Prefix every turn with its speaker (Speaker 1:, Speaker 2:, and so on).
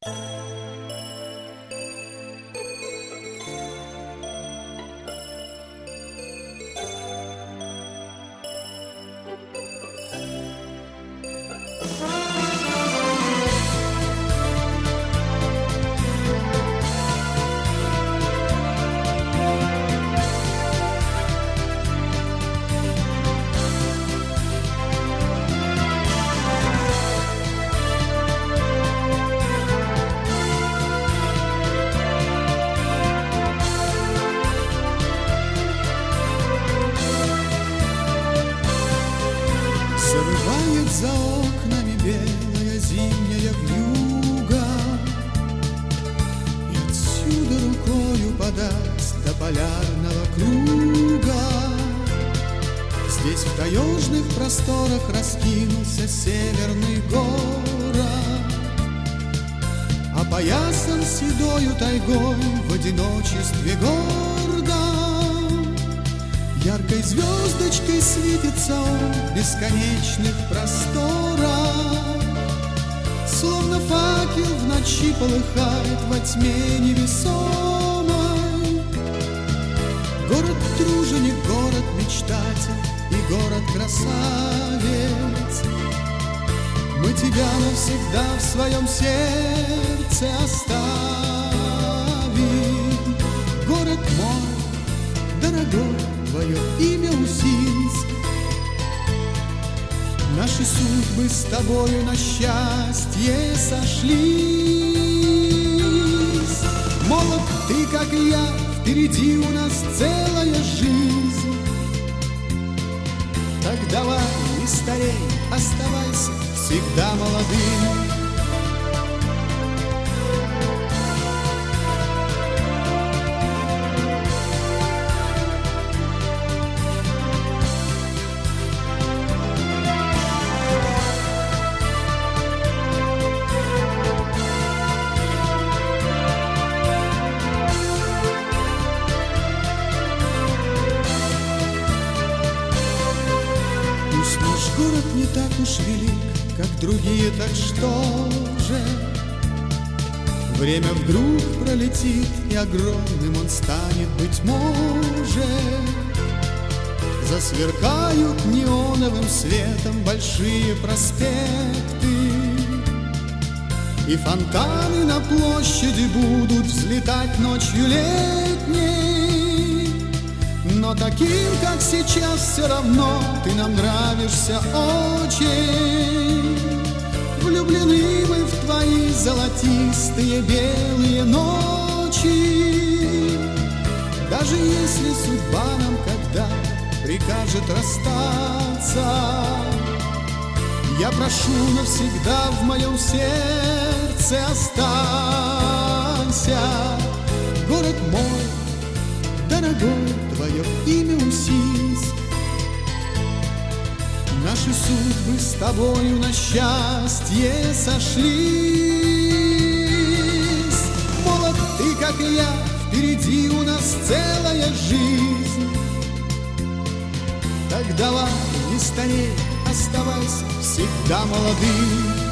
Speaker 1: Зарывает за окнами белая зимняя вьюга, и отсюда рукою подать до полярного круга. Здесь в таежных просторах раскинулся северный город, опоясан седою тайгой в одиночестве гордо. Яркой звездочкой светится он в бесконечных просторах, словно факел в ночи полыхает во тьме невесомой. Город труженик, город мечтатель и город красавец. Мы тебя навсегда в своем сердце оставим. Город мой, дорогой, твое имя Усинск. Наши судьбы с тобою на счастье сошлись. Молод ты, как и я, впереди у нас целая жизнь. Так давай, не старей, оставайся всегда молодым. Пусть наш город не так уж велик, как другие, так что же? Время вдруг пролетит, и огромным он станет, быть может. Засверкают неоновым светом большие проспекты, и фонтаны на площади будут взлетать ночью летней. Но таким, как сейчас, все равно ты нам нравишься очень. Влюблены мы в твои золотистые белые ночи. Даже если судьба нам когда прикажет расстаться, я прошу навсегда в моем сердце останься. Город мой, дорогой, твое имя Усинск. Наши судьбы с тобою на счастье сошлись. Молод ты, как и я, впереди у нас целая жизнь. Так давай, не старей, оставайся всегда молодым.